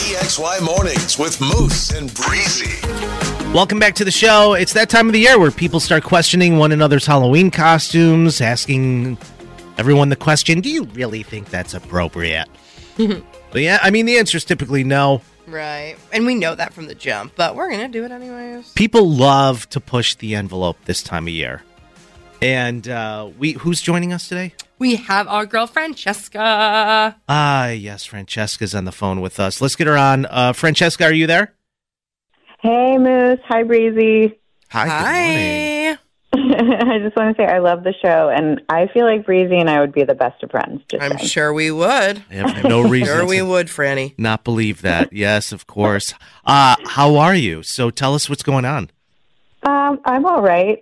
PXY Mornings with Moose and Breezy. Welcome back to the show. It's that time of the year where people start questioning one another's Halloween costumes, asking everyone the question, do you really think that's appropriate? But yeah, I mean, the answer is typically no. Right. And we know that from the jump, but we're going to do it anyways. People love to push the envelope this time of year. And who's joining us today? We have our girl, Francesca. Yes, Francesca's on the phone with us. Let's get her on. Francesca, are you there? Hey, Moose. Hi, Breezy. Hi, good morning. I just want to say I love the show, and I feel like Breezy and I would be the best of friends. I'm sure we would. I have no reason Sure we would, Franny. not believe that. Yes, of course. How are you? So tell us what's going on. I'm all right.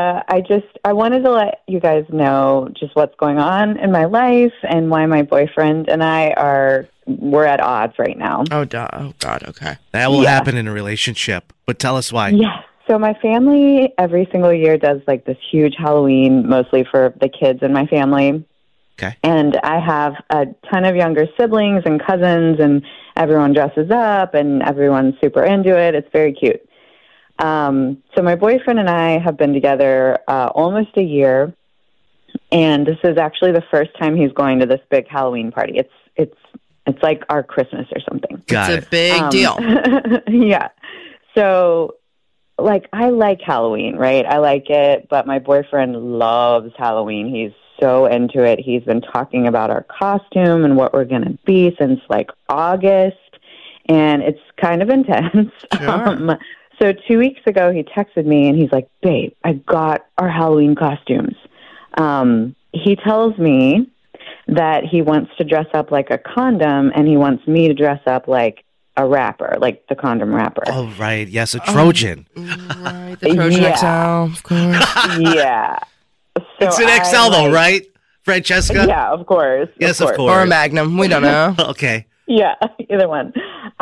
I wanted to let you guys know just what's going on in my life and why my boyfriend and we're at odds right now. Oh, God. Okay. That will happen in a relationship, but tell us why. Yes. So my family every single year does like this huge Halloween, mostly for the kids in my family. Okay. And I have a ton of younger siblings and cousins, and everyone dresses up, and everyone's super into it. It's very cute. So my boyfriend and I have been together almost a year, and this is actually the first time he's going to this big Halloween party. It's like our Christmas or something. It's a big deal. Yeah. So, I like Halloween, right? I like it, but my boyfriend loves Halloween. He's so into it. He's been talking about our costume and what we're going to be since, August, and it's kind of intense. Sure. So 2 weeks ago, he texted me, and he's like, babe, I got our Halloween costumes. He tells me that he wants to dress up like a condom, and he wants me to dress up like a rapper, like the condom rapper. Oh, right. Yes, a Trojan. Right, the Trojan XL, of course. Yeah. So it's an XL, though, right, Francesca? Yeah, of I Yes, of course. Or a Magnum. We don't know. Okay. Yeah, either one.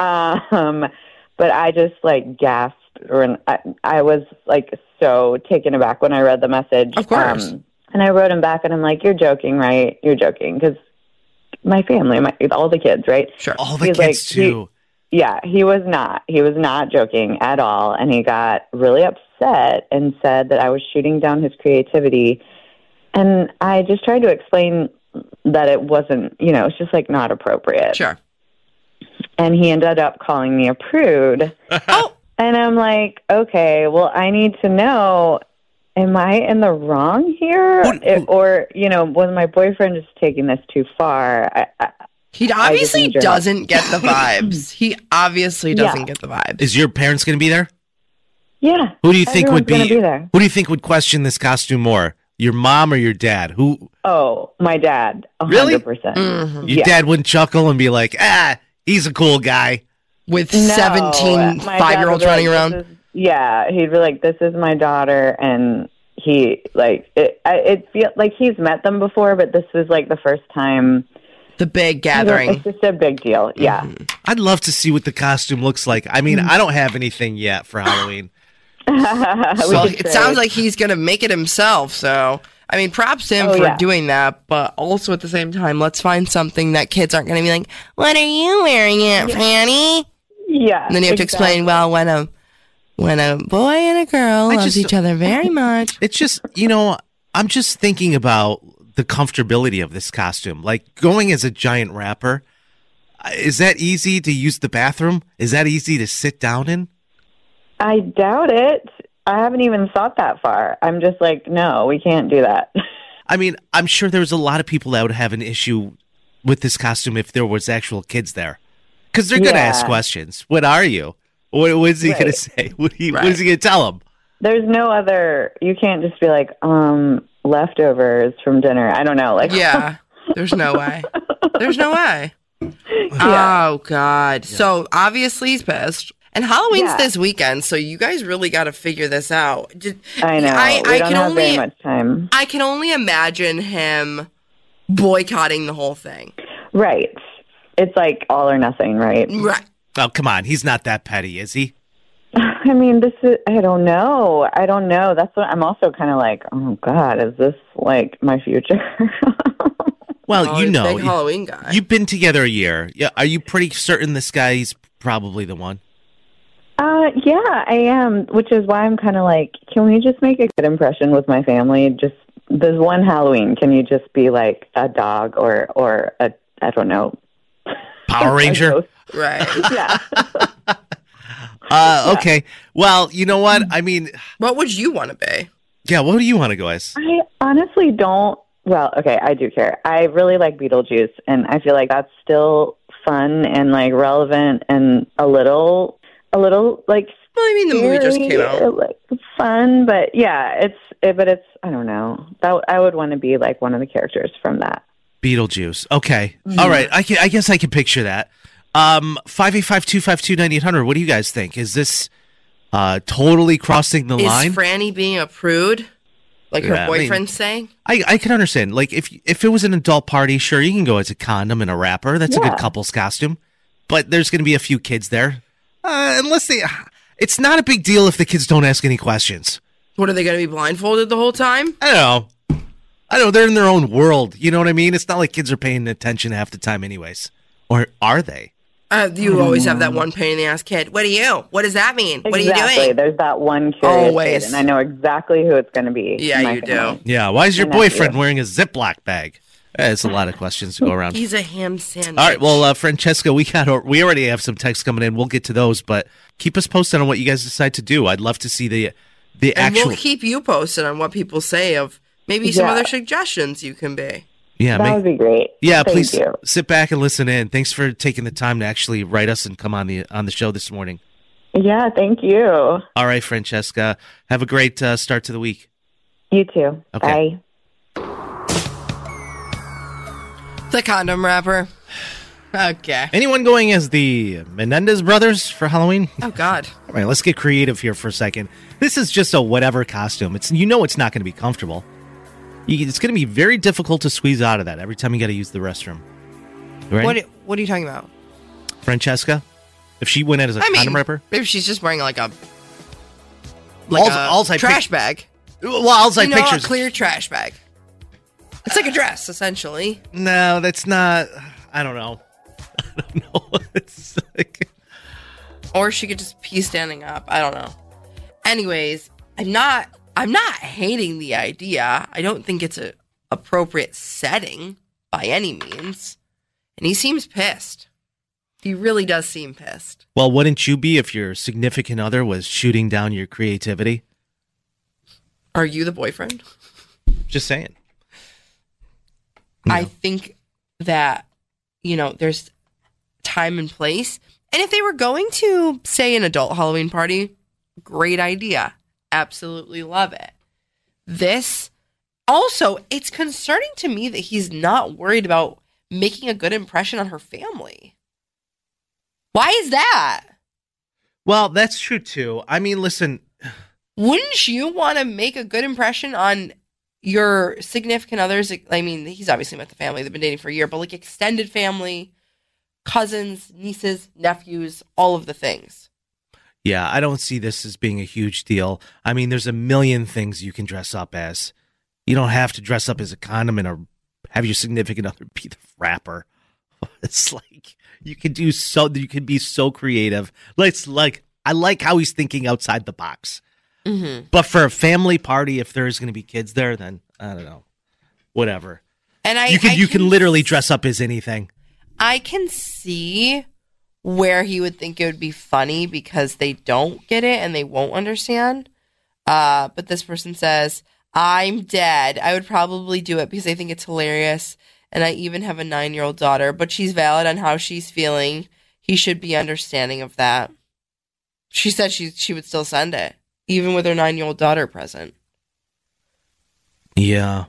But I just, gasped, or I was, so taken aback when I read the message. Of course. And I wrote him back, and I'm like, you're joking, right? You're joking, because my family, all the kids, right? Sure. All the kids, too. He was not. He was not joking at all, and he got really upset and said that I was shooting down his creativity. And I just tried to explain that it wasn't, it's just, not appropriate. Sure. And he ended up calling me a prude. Oh! And I'm like, okay, well, I need to know, am I in the wrong here? Or, was my boyfriend just taking this too far? He obviously doesn't get the vibes. He obviously doesn't get the vibes. Is your parents going to be there? Yeah. Who do you think would be there. Who do you think would question this costume more? Your mom or your dad? Who? Oh, my dad. 100%. Really? Mm-hmm. Your dad wouldn't chuckle and be like, he's a cool guy. With 17 5-year-olds running around? He'd be like, this is my daughter, and he, it feels like he's met them before, but this was, the first time. The big gathering. It's just a big deal, yeah. Mm-hmm. I'd love to see what the costume looks like. I mean, I don't have anything yet for Halloween. So it sounds like he's going to make it himself, so... I mean, props to him for doing that, but also at the same time, let's find something that kids aren't going to be like, what are you wearing, Aunt Franny? Yeah. And then you have to explain, well, when a boy and a girl loves each other very much. It's just, I'm just thinking about the comfortability of this costume. Going as a giant rapper, is that easy to use the bathroom? Is that easy to sit down in? I doubt it. I haven't even thought that far. I'm just like, no, we can't do that. I mean, I'm sure there's a lot of people that would have an issue with this costume if there was actual kids there. Because they're going to ask questions. What are you? What is he going to say? What is he going to tell them? There's no other, you can't just be like, leftovers from dinner. I don't know. Yeah, there's no way. There's no way. Yeah. Oh, God. Yeah. So, obviously, he's pissed. And Halloween's this weekend, so you guys really got to figure this out. I know. We don't have very much time. I can only imagine him boycotting the whole thing. Right. It's like all or nothing, right? Right. Oh, come on. He's not that petty, is he? I mean, I don't know. That's what I'm also kind of like, oh, God, is this like my future? Well, big Halloween guy. You've been together a year. Yeah, are you pretty certain this guy's probably the one. Yeah, I am, which is why I'm kind of like, can we just make a good impression with my family? Just this one Halloween, can you just be like a dog or a, I don't know, Power Ranger? Right. Yeah. Okay. Well, you know what? I mean, what would you want to be? Yeah, what do you want to go as? I honestly don't. Well, okay, I do care. I really like Beetlejuice, and I feel like that's still fun and like relevant and a little like. Well, I mean, the movie just came out. Like, fun, but yeah, it's. I don't know. That I would want to be like one of the characters from that. Beetlejuice. Okay. Mm-hmm. All right. I guess I can picture that. 585-252-9800. What do you guys think? Is this totally crossing the line? Is Franny being a prude? Like her boyfriend's saying? I can understand. Like, if it was an adult party, sure, you can go as a condom and a rapper. That's a good couple's costume. But there's going to be a few kids there. It's not a big deal if the kids don't ask any questions. What, are they going to be blindfolded the whole time? I don't know. They're in their own world. You know what I mean? It's not like kids are paying attention half the time anyways. Or are they? You always have that one pain in the ass kid. What are you? What does that mean? Exactly. What are you doing? There's that one curious kid, and I know exactly who it's going to be. Yeah, you do. Yeah, why is your boyfriend wearing a Ziploc bag? It's a lot of questions to go around. He's a ham sandwich. All right, well, Francesca, we already have some texts coming in. We'll get to those, but keep us posted on what you guys decide to do. I'd love to see the actual. And we'll keep you posted on what people say of maybe some other suggestions you can be. Yeah, that would be great. Yeah, Thank please you. Sit back and listen in. Thanks for taking the time to actually write us and come on the show this morning. Yeah, thank you. All right, Francesca. Have a great start to the week. You too. Okay. Bye. The condom wrapper. Okay. Anyone going as the Menendez brothers for Halloween? Oh, God. All right, let's get creative here for a second. This is just a whatever costume. It's not going to be comfortable. It's going to be very difficult to squeeze out of that every time you got to use the restroom. Right? What are you talking about? Francesca? If she went out as a condom wrapper? Maybe she's just wearing like a trash bag. Well, I'll say pictures. A clear trash bag. It's like a dress, essentially. No, that's not. I don't know. It's like... Or she could just pee standing up. I don't know. Anyways, I'm not hating the idea. I don't think it's an appropriate setting by any means. And he seems pissed. He really does seem pissed. Well, wouldn't you be if your significant other was shooting down your creativity? Are you the boyfriend? Just saying. I think that, there's time and place. And if they were going to, say, an adult Halloween party, great idea. Absolutely love it. This, also, it's concerning to me that he's not worried about making a good impression on her family. Why is that? Well, that's true, too. I mean, listen. Wouldn't you want to make a good impression on your significant others? I mean, he's obviously met the family. They've been dating for a year, but like extended family, cousins, nieces, nephews, all of the things. Yeah, I don't see this as being a huge deal. I mean, there's a million things you can dress up as. You don't have to dress up as a condom or have your significant other be the rapper. It's like you can be so creative. I like how he's thinking outside the box. Mm-hmm. But for a family party, if there's going to be kids there, then I don't know, whatever. And you can literally dress up as anything. I can see where he would think it would be funny because they don't get it and they won't understand. But this person says, I'm dead. I would probably do it because I think it's hilarious. And I even have a 9-year-old daughter, but she's valid on how she's feeling. He should be understanding of that. She said she would still send it, even with her 9-year-old daughter present. Yeah.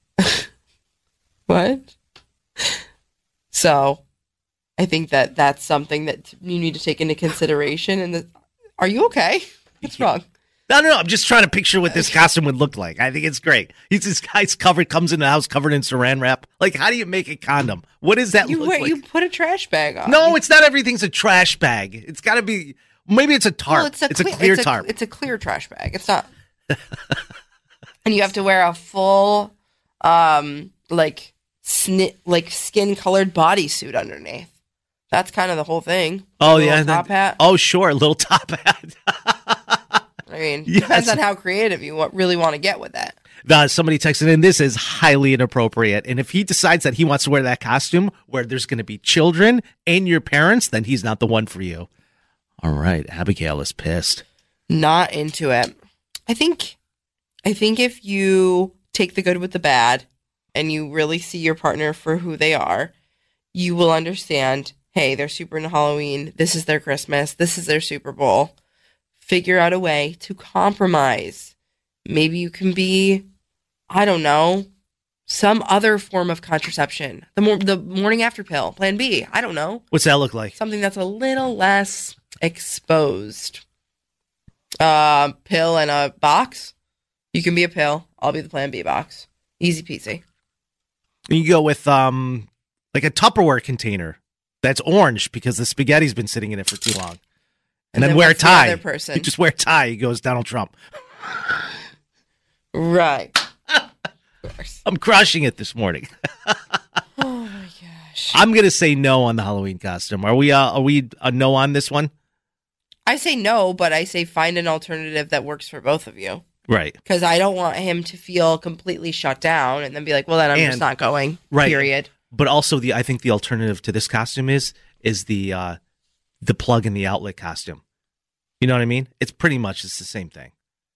What? So, I think that that's something that you need to take into consideration. And are you okay? What's wrong? No. I'm just trying to picture what this costume would look like. I think it's great. This guy's comes in the house covered in saran wrap. Like, how do you make a condom? What does that look like? You put a trash bag on. No, it's not everything's a trash bag. It's got to be, maybe it's a tarp. Well, it's a clear tarp. It's a clear trash bag. It's not. And you have to wear a full, skin-colored bodysuit underneath. That's kind of the whole thing. Oh, yeah. Top hat. Oh, sure. Little top hat. I mean, depends on how creative you really want to get with that. Somebody texted in, this is highly inappropriate. And if he decides that he wants to wear that costume where there's going to be children and your parents, then he's not the one for you. All right. Abigail is pissed. Not into it. I think if you take the good with the bad and you really see your partner for who they are, you will understand, hey, they're super into Halloween. This is their Christmas. This is their Super Bowl. Figure out a way to compromise. Maybe you can be, I don't know, some other form of contraception. The morning after pill, Plan B. I don't know. What's that look like? Something that's a little less exposed. Pill and a box. You can be a pill. I'll be the Plan B box. Easy peasy. You go with like a Tupperware container that's orange because the spaghetti's been sitting in it for too long. And then wear a tie. The other person? You just wear a tie. He goes Donald Trump. Right. Of course. I'm crushing it this morning. Oh my gosh. I'm gonna say no on the Halloween costume. Are we a no on this one? I say no, but I say find an alternative that works for both of you. Right. Because I don't want him to feel completely shut down and then be like, well, then I'm just not going. Right. Period. But also I think the alternative to this costume is the plug and the outlet costume. You know what I mean? It's the same thing.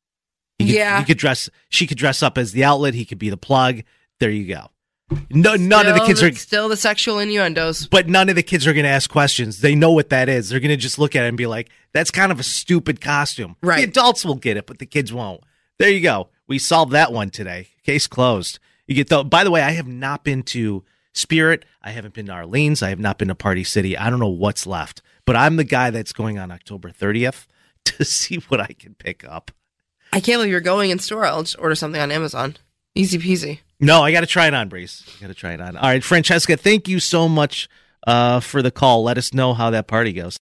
She could dress up as the outlet. He could be the plug. There you go. None of the kids are still the sexual innuendos. But none of the kids are going to ask questions. They know what that is. They're going to just look at it and be like, that's kind of a stupid costume. Right. The adults will get it, but the kids won't. There you go. We solved that one today. Case closed. By the way, I have not been to Spirit. I haven't been to Arlene's. I have not been to Party City. I don't know what's left, but I'm the guy that's going on October 30th to see what I can pick up. I can't believe you're going in store. I'll just order something on Amazon. Easy peasy. No, I got to try it on, Breeze. I got to try it on. All right, Francesca, thank you so much for the call. Let us know how that party goes.